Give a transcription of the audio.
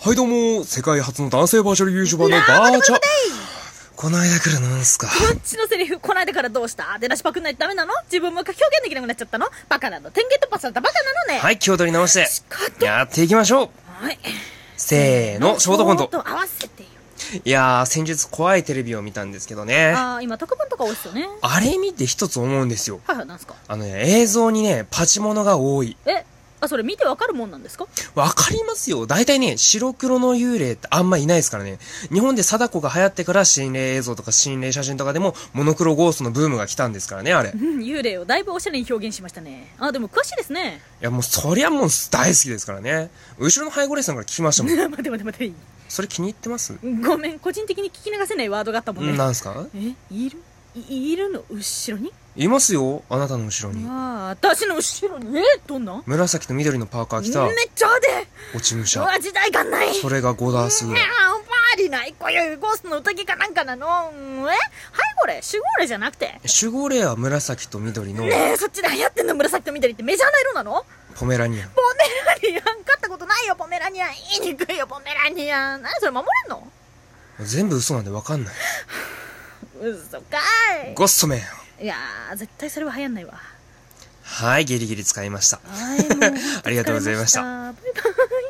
はいどうも、世界初の男性バーチャル YouTuber のバーチャ。この間来るなんすか。 こっちのセリフ、こないだからどうした？出だしパクんないとダメなの？自分も表現できなくなっちゃったの？バカなの。天元突破されたバカなのね。 はい、気を取り直して、やっていきましょう。 はい。 せーの、ショートコント。 合わせてよ。 いやー、先日怖いテレビを見たんですけどね。 今特番とか多いっすよね。 あれ見て一つ思うんですよ。 はいはい、なんすか？ 映像にね、パチモノが多い。 それ見てわかるもんなんですか？ わかりますよ。大体ね、白黒の幽霊ってあんまいないですからね。日本で貞子が流行ってから心霊映像とか心霊写真とかでもモノクロゴーストのブームが来たんですからね、あれ。 幽霊をだいぶおしゃれに表現しましたね。でも詳しいですね。 いや、もうそりゃもう大好きですからね。後ろの背後レーさんから聞きましたもん。 待て。 それ気に入ってます？ ごめん、個人的に聞き流せないワードがあったもんね。 なんすか？ いるの後ろに？ いますよ、あなたの後ろに。 私の後ろに？どんな？ 紫と緑のパーカー着ためっちゃ派手。 落ち武者。 時代感ない。 それが5ダースぐらい。 パーリないこういうゴーストの宴かなんかなの？はいこれ守護霊じゃなくて？ 守護霊は紫と緑の。 ねえ、そっちで流行ってんの紫と緑ってメジャーな色なの？ ポメラニアン。 ポメラニアン買ったことないよ。ポメラニアン言いにくいよ。ポメラニアン何それ守れんの？ 全部嘘なんでわかんない。 嘘かい。 ゴッソメン。 いや絶対それは流行んないわ。 はい、ギリギリ使いました。ありがとうございました。 バイバイ。